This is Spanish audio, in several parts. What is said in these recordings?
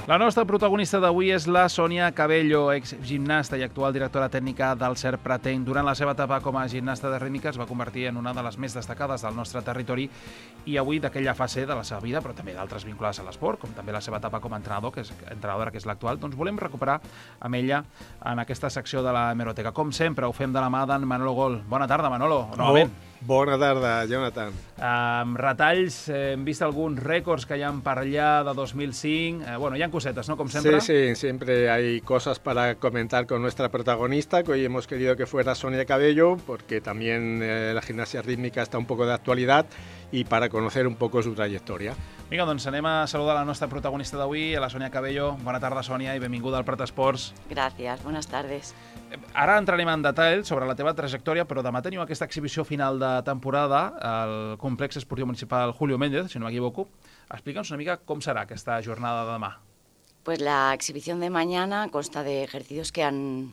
La nostra protagonista d'avui és la Sònia Cabello, exgimnasta i actual directora tècnica del Serprateng. Durant la seva etapa com a gimnasta de rítmica es va convertir en una de les més destacades del nostre territori i avui d'aquella fase de la seva vida, però també d'altres vinculades a l'esport, com també la seva etapa com a entrenadora, que és l'actual, doncs volem recuperar amb ella en aquesta secció de la hemeroteca. Com sempre, ho fem de la mà d'en Manolo Gol. Bona tarda, Manolo. Novament. Bona tarda, Jonathan. Retalls, hem vist alguns rècords que hi ha per allá de 2005. Bueno, hi ha cosetas, ¿no? Como siempre. Sí, siempre hay cosas para comentar con nuestra protagonista, que hoy hemos querido que fuera Sònia Cabello, porque también la gimnasia rítmica está un poco de actualidad y para conocer un poco su trayectoria. Vinga, doncs anem a saludar la nostra protagonista d'avui, a la Sònia Cabello. Bona tarda, Sònia, i benvinguda al Prat Esports. Gràcies, buenas tardes. Ara entrarem en detall sobre la teva trajectòria, però demà teniu aquesta exhibició final de temporada al complex esportiu municipal Julio Méndez, si no m'equivoco. Explica'ns una mica com serà aquesta jornada de demà. Pues la exhibición de mañana consta de ejercicios que han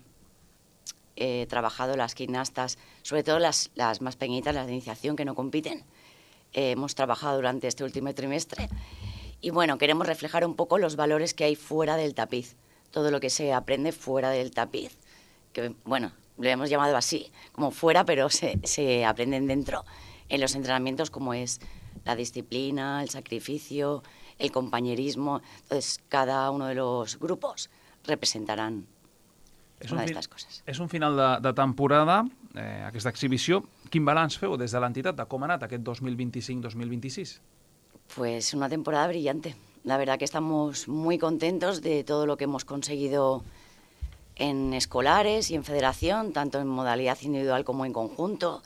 trabajado las gimnastas, sobre todo las más pequeñitas, las de iniciación que no compiten. Hemos trabajado durante este último trimestre y bueno, queremos reflejar un poco los valores que hay fuera del tapiz, todo lo que se aprende fuera del tapiz, que bueno, lo hemos llamado así, como fuera, pero se aprenden dentro en los entrenamientos, como es la disciplina, el sacrificio, el compañerismo. Entonces, cada uno de los grupos representarán una d'aquestes coses. És un final de temporada, aquesta exhibició. Quin balanç feu des de l'entitat de com ha anat aquest 2025-2026? Pues una temporada brillante. La verdad que estamos muy contentos de todo lo que hemos conseguido en escolares y en federación, tanto en modalidad individual como en conjunto.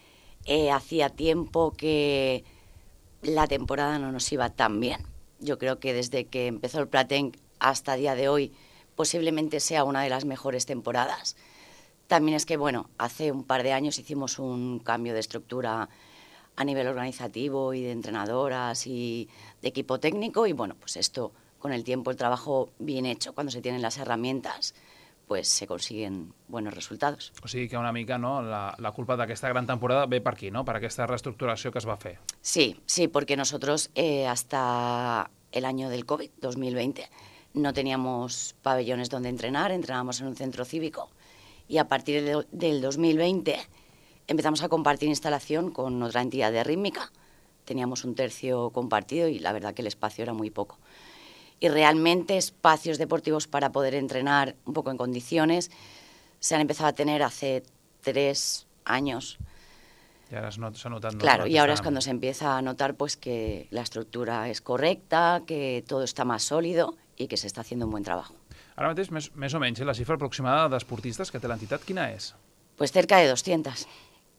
Hacía tiempo que la temporada no nos iba tan bien. Yo creo que desde que empezó el Prateng hasta el día de hoy posiblemente sea una de las mejores temporadas. También es que, bueno, hace un par de años hicimos un cambio de estructura a nivel organizativo y de entrenadoras y de equipo técnico y, bueno, pues esto, con el tiempo, el trabajo bien hecho, cuando se tienen las herramientas, pues se consiguen buenos resultados. O sigui que una mica, no, la culpa d'aquesta gran temporada ve per aquí, no?, per aquesta reestructuració que es va fer. Sí, porque nosotros hasta el año del COVID, 2020, no teníamos pabellones donde entrenar, entrenábamos en un centro cívico y a partir del 2020 empezamos a compartir instalación con otra entidad de rítmica. Teníamos un tercio compartido y la verdad que el espacio era muy poco. Y realmente espacios deportivos para poder entrenar un poco en condiciones se han empezado a tener hace 3 años. Y ahora se ha notado. Claro, y ahora es cuando se empieza a notar pues que la estructura es correcta, que todo está más sólido y que se está haciendo un buen trabajo. Ara mateix, més o menys, la xifra aproximada d'esportistes que té l'entitat, quina és? Pues cerca de 200.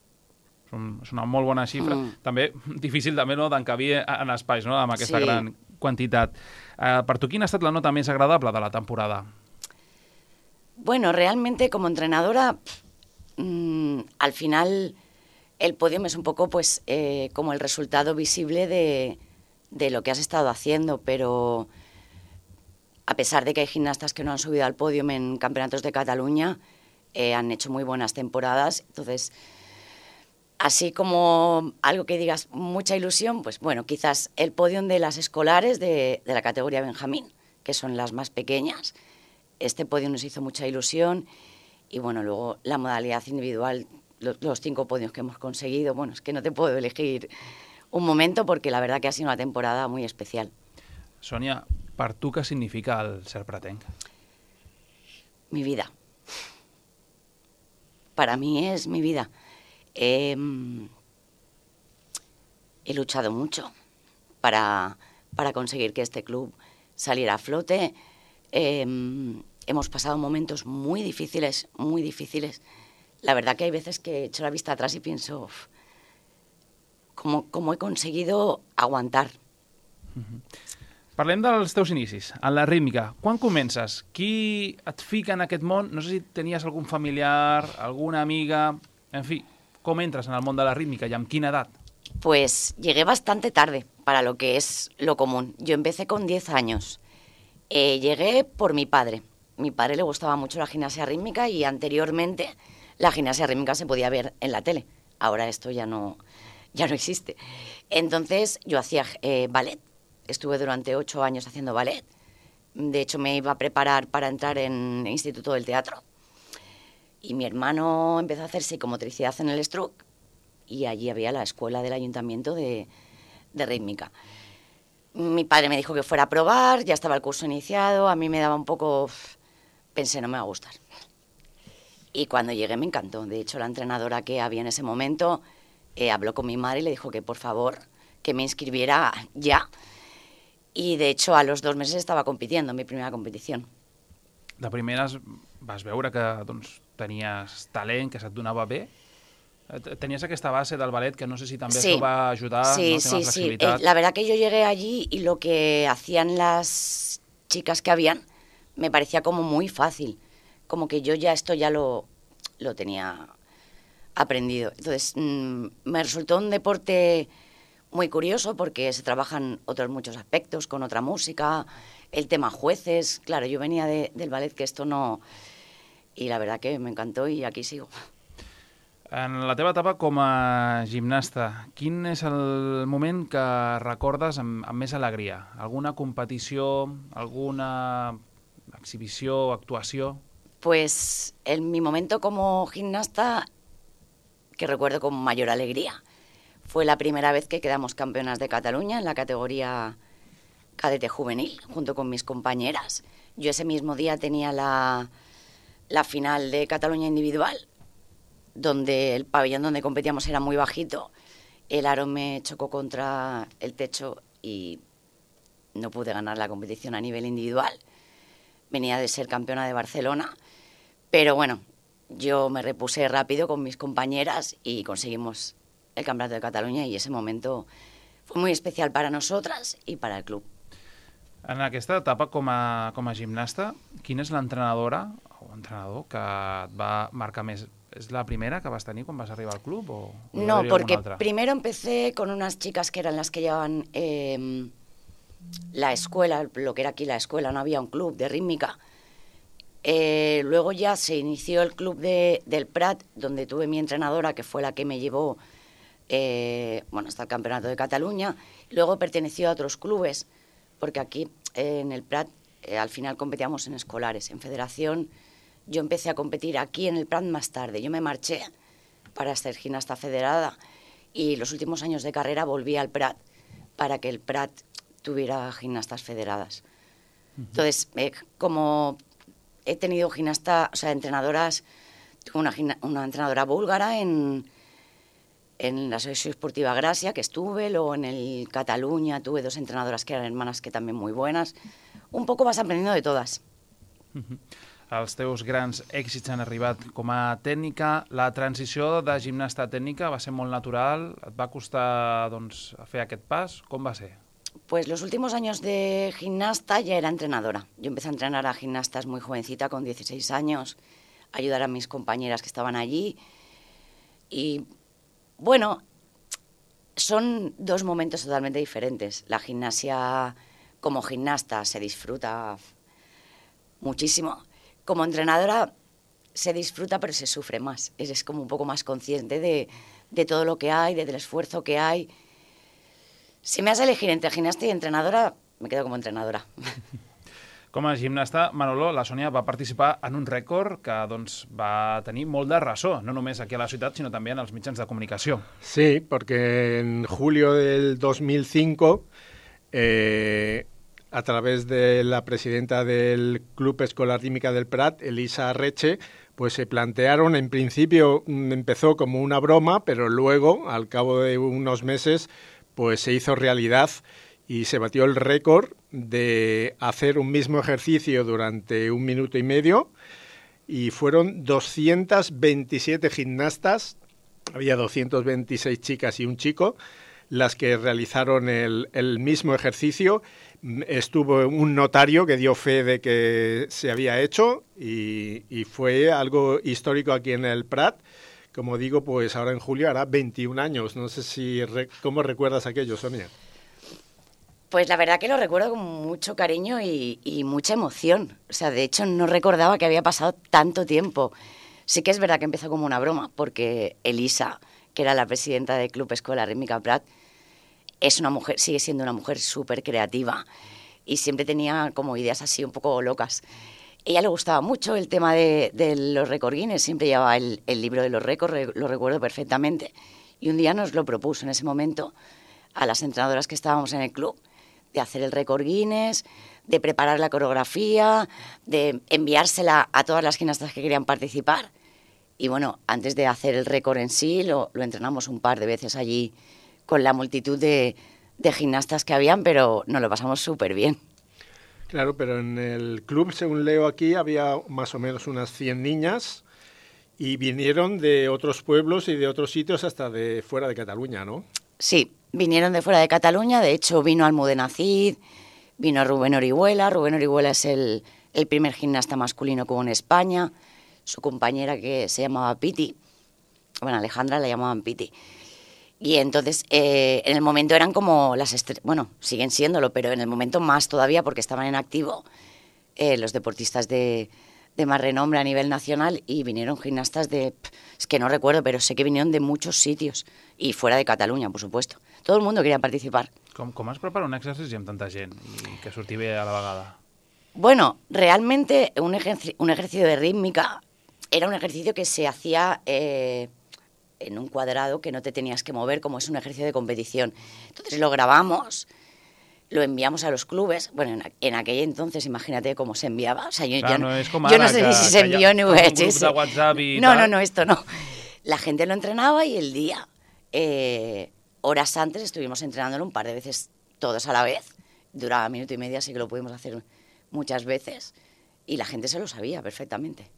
És una molt bona xifra. També difícil també, no, d'encabir en espais, no?, amb aquesta gran quantitat. Per tu, quina ha estat la nota més agradable de la temporada? Bueno, realmente como entrenadora, al final el podium es un poco pues como el resultado visible de lo que has estado haciendo, pero a pesar de que hay gimnastas que no han subido al podium en campeonatos de Cataluña, han hecho muy buenas temporadas. Entonces, así como algo que digas mucha ilusión, pues bueno, quizás el podium de las escolares de la categoría Benjamín, que son las más pequeñas. Este podium nos hizo mucha ilusión y bueno, luego la modalidad individual, los 5 podios que hemos conseguido, bueno, es que no te puedo elegir un momento porque la verdad que ha sido una temporada muy especial. Sònia, per tu què significa el Serprateng? Mi vida. Para mí es mi vida. He luchado mucho para conseguir que este club saliera a flote. Hemos pasado momentos muy difíciles, muy difíciles. La verdad que hay veces que echo la vista atrás y pienso cómo he conseguido aguantar. Parlem dels teus inicis, en la rítmica. Quan comences? Qui et fica en aquest món? No sé si tenies algun familiar, alguna amiga... En fi, com entres en el món de la rítmica i amb quina edat? Pues llegué bastante tarde para lo que es lo común. Yo empecé con 10 años. Llegué por mi padre. Mi padre le gustaba mucho la gimnasia rítmica y anteriormente la gimnasia rítmica se podía ver en la tele. Ahora esto ya no existe. Entonces yo hacía ballet. Estuve durante 8 años haciendo ballet. De hecho, me iba a preparar para entrar en el Instituto del Teatro. Y mi hermano empezó a hacer psicomotricidad en el Struc y allí había la escuela del ayuntamiento de rítmica. Mi padre me dijo que fuera a probar, ya estaba el curso iniciado, a mí me daba un poco... Pensé, no me va a gustar. Y cuando llegué me encantó. De hecho, la entrenadora que había en ese momento habló con mi madre y le dijo que por favor que me inscribiera ya. Y de hecho a los 2 meses estava compitiendo, en mi primera competició. De primeres vas veure que doncs, tenies talent, que se't donava bé? Tenies aquesta base del ballet que no sé si també Sí. això va ajudar, Sí, no? sí, La sí. flexibilitat. La verdad que yo llegué allí y lo que hacían las chicas que habían me parecía como muy fácil. Como que yo ya esto ya lo tenía aprendido. Entonces, me resultó un deporte muy curioso porque se trabajan otros muchos aspectos, con otra música, el tema jueces. Claro, yo venía del ballet, que esto no... Y la verdad que me encantó y aquí sigo. En la teva etapa com a gimnasta, quin és el moment que recordes amb més alegria? Alguna competició, alguna exhibició, actuació? Pues en mi momento como gimnasta, que recuerdo con mayor alegría, fue la primera vez que quedamos campeonas de Cataluña en la categoría cadete juvenil, junto con mis compañeras. Yo ese mismo día tenía la final de Cataluña individual, donde el pabellón donde competíamos era muy bajito. El aro me chocó contra el techo y no pude ganar la competición a nivel individual. Venía de ser campeona de Barcelona, pero bueno, yo me repuse rápido con mis compañeras y conseguimos el Campeonato de Cataluña y ese momento fue muy especial para nosotras y para el club. En aquesta etapa com a gimnasta, quina és l'entrenadora o entrenador que et va marcar més? ¿Es la primera que vas tenir quan vas arribar al club? O no, porque primero empecé con unas chicas que eran las que llevaban la escuela, lo que era aquí la escuela, no había un club de rítmica. Luego ya se inició el club del Prat, donde tuve mi entrenadora, que fue la que me llevó hasta el Campeonato de Cataluña. Luego perteneció a otros clubes, porque aquí en el Prat al final competíamos en escolares, en federación. Yo empecé a competir aquí en el Prat más tarde. Yo me marché para ser gimnasta federada y los últimos años de carrera volví al Prat para que el Prat tuviera gimnastas federadas. Entonces, como he tenido entrenadoras, tuve una entrenadora búlgara en la Asociación Esportiva Gracia, que estuve, luego en el Cataluña tuve 2 entrenadoras que eran hermanas, que también muy buenas. Un poco vas aprendiendo de todas. Els teus grans èxits han arribat com a tècnica. La transició de gimnasta a tècnica va ser molt natural? Et va costar fer aquest pas? Com va ser? Pues los últimos años de gimnasta ya era entrenadora. Yo empecé a entrenar a gimnastas muy jovencita, con 16 años, ayudar a mis compañeras que estaban allí. Y bueno, son 2 momentos totalmente diferentes. La gimnasia como gimnasta se disfruta muchísimo. Como entrenadora se disfruta, pero se sufre más. Es como un poco más consciente de todo lo que hay, del esfuerzo que hay. Si me has elegir entre gimnasta i entrenadora, me quedo como entrenadora. Com a gimnasta, Manolo, la Sònia va participar en un rècord que va tenir molt de ressò, no només aquí a la ciutat, sinó també en els mitjans de comunicació. Sí, porque en julio del 2005, a través de la presidenta del Club Escolar Rítmica del Prat, Elisa Arreche, pues se plantearon, en principio empezó como una broma, pero luego, al cabo de unos meses, pues se hizo realidad y se batió el récord de hacer un mismo ejercicio durante 1 minuto y medio, y fueron 227 gimnastas, había 226 chicas y un chico, las que realizaron el mismo ejercicio. Estuvo un notario que dio fe de que se había hecho y fue algo histórico aquí en el Prat. Como digo, pues ahora en julio hará 21 años. No sé cómo recuerdas aquello, Sonia. Pues la verdad que lo recuerdo con mucho cariño y mucha emoción. O sea, de hecho no recordaba que había pasado tanto tiempo. Sí que es verdad que empezó como una broma, porque Elisa, que era la presidenta del Club Escolar Rítmica Prat, es una mujer, sigue siendo una mujer súper creativa. y siempre tenía como ideas así un poco locas. A ella le gustaba mucho el tema de los récord Guinness, siempre llevaba el libro de los récords, lo recuerdo perfectamente. Y un día nos lo propuso en ese momento a las entrenadoras que estábamos en el club, de hacer el récord Guinness, de preparar la coreografía, de enviársela a todas las gimnastas que querían participar. Y bueno, antes de hacer el récord en sí, lo entrenamos un par de veces allí con la multitud de gimnastas que habían, pero nos lo pasamos súper bien. Claro, pero en el club, según leo aquí, había más o menos unas 100 niñas y vinieron de otros pueblos y de otros sitios hasta de fuera de Cataluña, ¿no? Sí, vinieron de fuera de Cataluña, de hecho vino Almudena Cid, vino Rubén Orihuela. Rubén Orihuela es el primer gimnasta masculino que hubo en España, su compañera que se llamaba Piti, bueno, Alejandra la llamaban Piti. Y entonces, en el momento eran como bueno, siguen siéndolo, pero en el momento más todavía porque estaban en activo los deportistas de más renombre a nivel nacional, y vinieron gimnastas es que no recuerdo, pero sé que vinieron de muchos sitios y fuera de Cataluña, por supuesto. Todo el mundo quería participar. Com es prepara un exercici amb tanta gent i que surti bé a la vegada? Bueno, realmente un ejercicio de rítmica era un ejercicio que se hacía en un cuadrado, que no te tenías que mover, como es un ejercicio de competición. Entonces lo grabamos, lo enviamos a los clubes. Bueno, en aquel entonces, imagínate cómo se enviaba. O sea, yo no sé ni si se envió en VHS. De WhatsApp y no, esto no. La gente lo entrenaba y el día, horas antes, estuvimos entrenándolo un par de veces todos a la vez. Duraba 1 minuto y medio, así que lo pudimos hacer muchas veces. Y la gente se lo sabía perfectamente.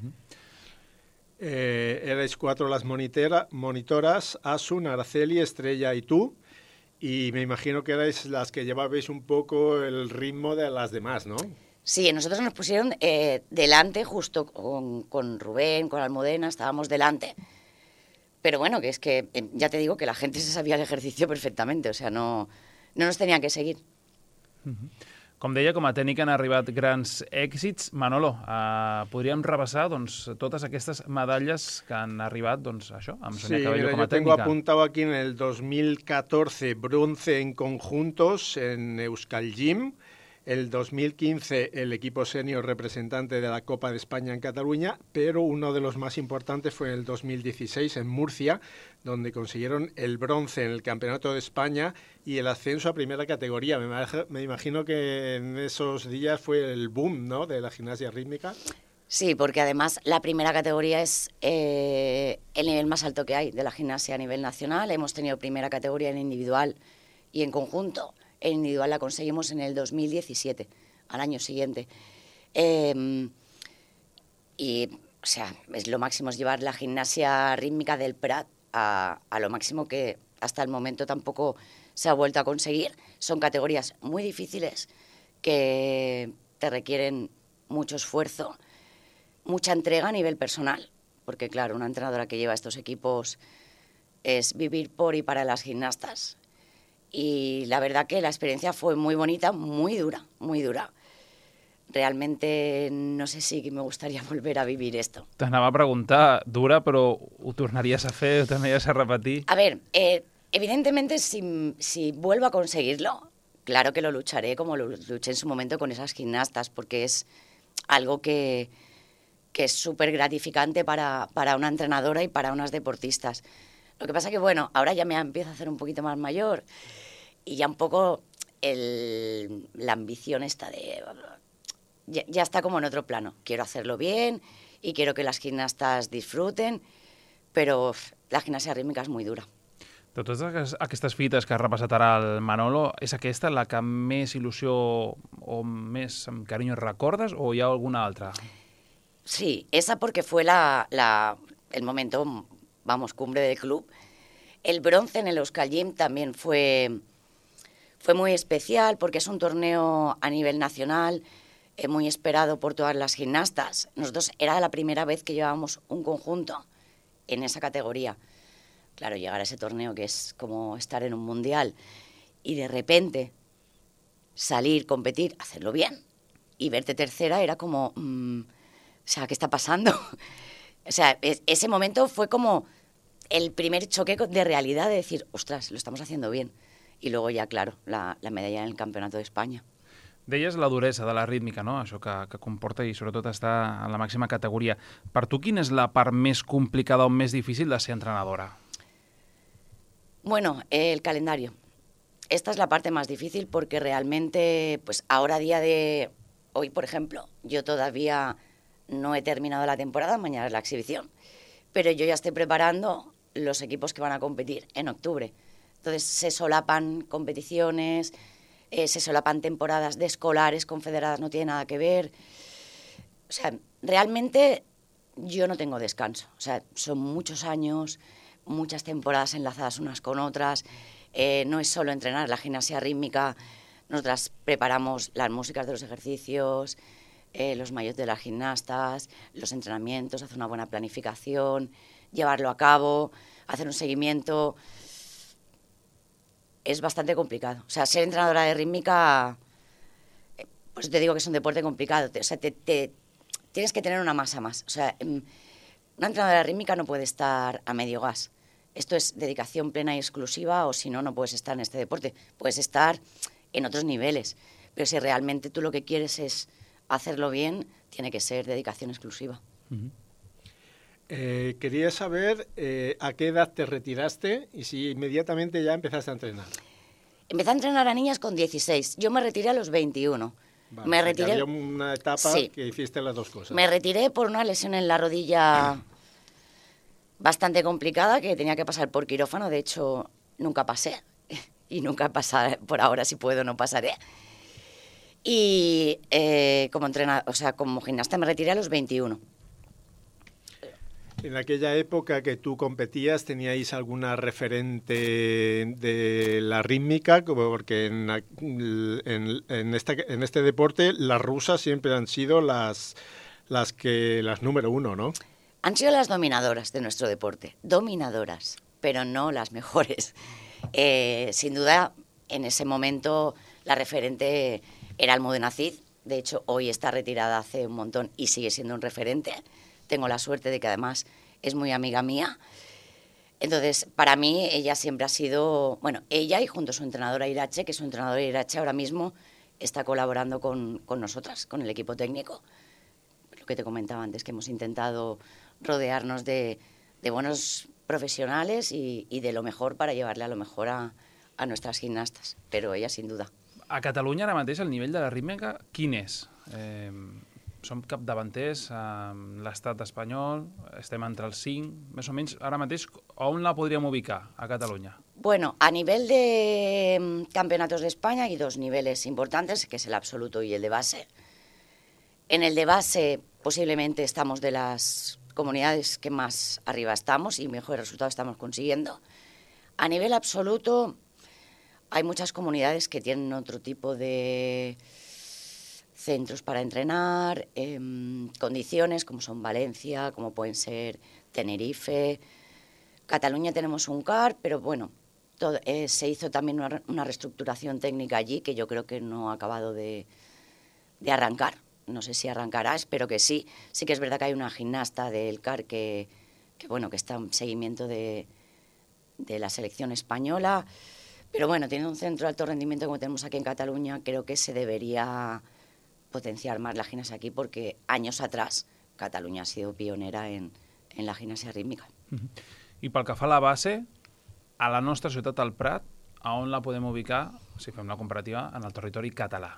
Erais 4 las monitoras, Asun, Araceli, Estrella y tú, y me imagino que erais las que llevabais un poco el ritmo de las demás, ¿no? Sí, nosotros nos pusieron delante, justo con Rubén, con Almudena, estábamos delante. Pero bueno, que es que ya te digo que la gente se sabía el ejercicio perfectamente, o sea, no nos tenían que seguir. Com deia, com a tècnic han arribat grans èxits. Manolo, podríem repassar totes aquestes medalles que han arribat, això, amb Sonia Cabello com a yo tengo tècnica. apuntado aquí en el 2014 bronce en conjuntos en Euskal Gym, el 2015 el equipo senior representante de la Copa de España en Cataluña, pero uno de los más importantes fue en el 2016 en Murcia, donde consiguieron el bronce en el Campeonato de España y el ascenso a primera categoría. Me imagino que en esos días fue el boom, ¿no?, de la gimnasia rítmica. Sí, porque además la primera categoría es el nivel más alto que hay de la gimnasia a nivel nacional. Hemos tenido primera categoría en individual y en conjunto. En individual la conseguimos en el 2017, al año siguiente. Y, o sea, es lo máximo, es llevar la gimnasia rítmica del Prat a lo máximo, que hasta el momento tampoco se ha vuelto a conseguir. Son categorías muy difíciles que te requieren mucho esfuerzo, mucha entrega a nivel personal, porque claro, una entrenadora que lleva estos equipos es vivir por y para las gimnastas. Y la verdad que la experiencia fue muy bonita, muy dura, muy dura. Realmente no sé si me gustaría volver a vivir esto. T'anava a preguntar, dura, però ho tornaries a fer, ho tornaries a repetir? A ver, evidentemente si vuelvo a conseguirlo, claro que lo lucharé como lo luché en su momento con esas gimnastas, porque es algo que es súper gratificante para una entrenadora y para unas deportistas. Lo que pasa que, bueno, ahora ya me empiezo a hacer un poquito más mayor y ya un poco la ambición esta de... Ya está como en otro plano. Quiero hacerlo bien y quiero que las gimnastas disfruten, però la gimnasia rítmica és molt dura. De totes aquestes fites que has repassat ara el Manolo, és aquesta la que més il·lusió o més amb carinyo recordes, o hi ha alguna altra? Sí, esa porque fue el momento, vamos, cumbre del club. El bronce en el Euskal Gym también fue muy especial porque es un torneo a nivel nacional, muy esperado por todas las gimnastas. Nosotros era la primera vez que llevábamos un conjunto en esa categoría. Claro, llegar a ese torneo que es como estar en un mundial y de repente salir, competir, hacerlo bien y verte tercera era como, o sea, ¿qué está pasando? O sea, ese momento fue como el primer choque de realidad de decir, ostras, lo estamos haciendo bien. Y luego ya, claro, la medalla en el Campeonato de España. Deies la duresa de la rítmica, no? Això que comporta i sobretot està en la màxima categoria. Per tu, quina és la part més complicada o més difícil de ser entrenadora? Bueno, el calendario. Esta es la parte más difícil porque realmente, pues ahora a día de hoy, por ejemplo, yo todavía no he terminado la temporada, mañana es la exhibición, pero yo ya estoy preparando los equipos que van a competir en octubre. Entonces se solapan competiciones, se solapan temporadas de escolares, confederadas, no tiene nada que ver. O sea, realmente yo no tengo descanso. O sea, son muchos años, muchas temporadas enlazadas unas con otras. No es solo entrenar la gimnasia rítmica, nosotras preparamos las músicas de los ejercicios, los maillots de las gimnastas, los entrenamientos, hacer una buena planificación, llevarlo a cabo, hacer un seguimiento. Es bastante complicado. O sea, ser entrenadora de rítmica, pues te digo que es un deporte complicado. O sea, tienes que tener una masa más. O sea, una entrenadora de rítmica no puede estar a medio gas. Esto es dedicación plena y exclusiva, o si no, no puedes estar en este deporte. Puedes estar en otros niveles. Pero si realmente tú lo que quieres es hacerlo bien, tiene que ser dedicación exclusiva. Uh-huh. Quería saber a qué edad te retiraste y si inmediatamente ya empezaste a entrenar. Empecé a entrenar a niñas con 16. Yo me retiré a los 21. Vale, me retiré. Había una etapa sí. que hiciste las dos cosas. Me retiré por una lesión en la rodilla bastante complicada, que tenía que pasar por quirófano. De hecho, nunca pasé. Y nunca pasaré. Por ahora, si puedo, no pasaré. Y como gimnasta me retiré a los 21. En aquella época que tú competías, ¿teníais alguna referente de la rítmica? Porque en este deporte las rusas siempre han sido las número uno, ¿no? Han sido las dominadoras de nuestro deporte, dominadoras, pero no las mejores. Sin duda, en ese momento la referente era Almudena Cid. De hecho, hoy está retirada hace un montón y sigue siendo un referente. Tengo la suerte de que además es muy amiga mía. Entonces, para mí, ella siempre ha sido... Bueno, ella y junto a su entrenadora Irache, que su entrenadora Irache ahora mismo está colaborando con nosotras, con el equipo técnico. Lo que te comentaba antes, que hemos intentado rodearnos de buenos profesionales y de lo mejor para llevarle a lo mejor a nuestras gimnastas. Però ella, sin duda. A Catalunya ara mateix el nivell de la rítmica quin és? Som capdavanters a l'estat espanyol, estem entre els 5, més o menys, ara mateix, on la podríem ubicar a Catalunya? Bueno, a nivel de campeonatos de España hay dos niveles importantes, que es el absoluto y el de base. En el de base posiblemente estamos de las comunidades que más arriba estamos y mejores resultados estamos consiguiendo. A nivel absoluto hay muchas comunidades que tienen otro tipo de centros para entrenar, condiciones como son Valencia, como pueden ser Tenerife. Cataluña tenemos un CAR, pero bueno, se hizo también una reestructuración técnica allí que yo creo que no ha acabado de arrancar. No sé si arrancará, espero que sí. Sí que es verdad que hay una gimnasta del CAR que está en seguimiento de la selección española. Pero bueno, teniendo un centro de alto rendimiento como tenemos aquí en Cataluña, creo que se debería potenciar más la gimnasia aquí, porque años atrás Catalunya ha sido pionera en la gimnasia rítmica. I pel que fa a la base, a la nostra ciutat, al Prat, a on la podem ubicar, si fem la comparativa, en el territori català?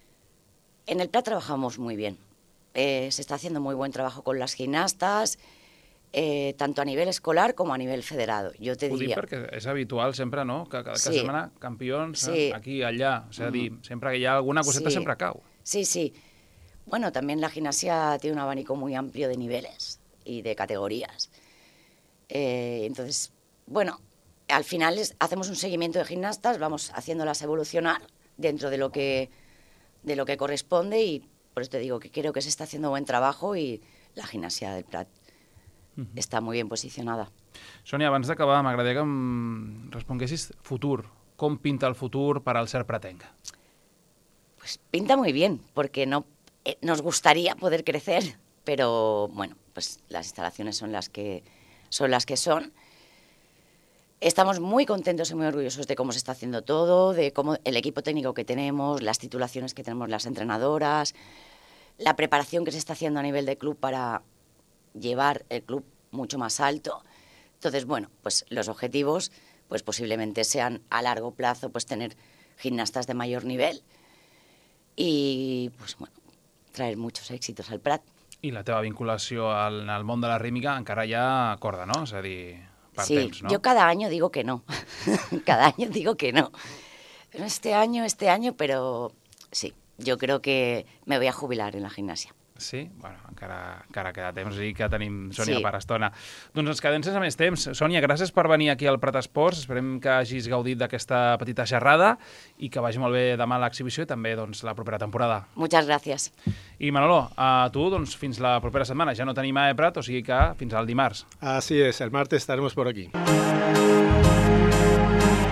En el Prat trabajamos muy bien. Se está haciendo muy buen trabajo con las gimnastas, tanto a nivel escolar como a nivel federado. Jo te diria... Ho dic perquè és habitual sempre, no?, que cada sí. setmana campions, sí. aquí, allà. O sigui, sempre que hi ha alguna coseta sí. sempre cau. Sí, sí. Bueno, también la gimnasia tiene un abanico muy amplio de niveles y de categorías. Entonces, bueno, al final hacemos un seguimiento de gimnastas, vamos haciéndolas evolucionar dentro de lo que corresponde, y por eso te digo que creo que se está haciendo buen trabajo y la gimnasia del Prat està muy bien posicionada. Sònia, abans d'acabar, m'agradaria que em responguessis futur. Com pinta el futur per al SER Pratenc? Pues pinta muy bien, porque nos gustaría poder crecer, pero bueno, pues las instalaciones son las que son. Estamos muy contentos y muy orgullosos de cómo se está haciendo todo, de cómo el equipo técnico que tenemos, las titulaciones que tenemos las entrenadoras, la preparación que se está haciendo a nivel de club para llevar el club mucho más alto. Entonces, bueno, pues los objetivos pues posiblemente sean a largo plazo pues tener gimnastas de mayor nivel i pues, bueno, traer muchos éxitos al Prat. I la teva vinculació al món de la rítmica encara hi ha corda, no? És a dir, per temps, no? Yo cada año digo que no. Cada año digo que no. Este año, pero sí, yo creo que me voy a jubilar en la gimnasia. Sí? Bueno, encara queda temps i que tenim Sònia Sí. per estona. Doncs ens quedem sense més temps. Sònia, gràcies per venir aquí al Prat Esports. Esperem que hagis gaudit d'aquesta petita xerrada i que vagi molt bé demà l'exhibició i també doncs, la propera temporada. Muchas gracias. I Manolo, a tu doncs, fins la propera setmana. Ja no tenim AE Prat, o sigui que fins al dimarts. Así es, el martes estaremos por aquí.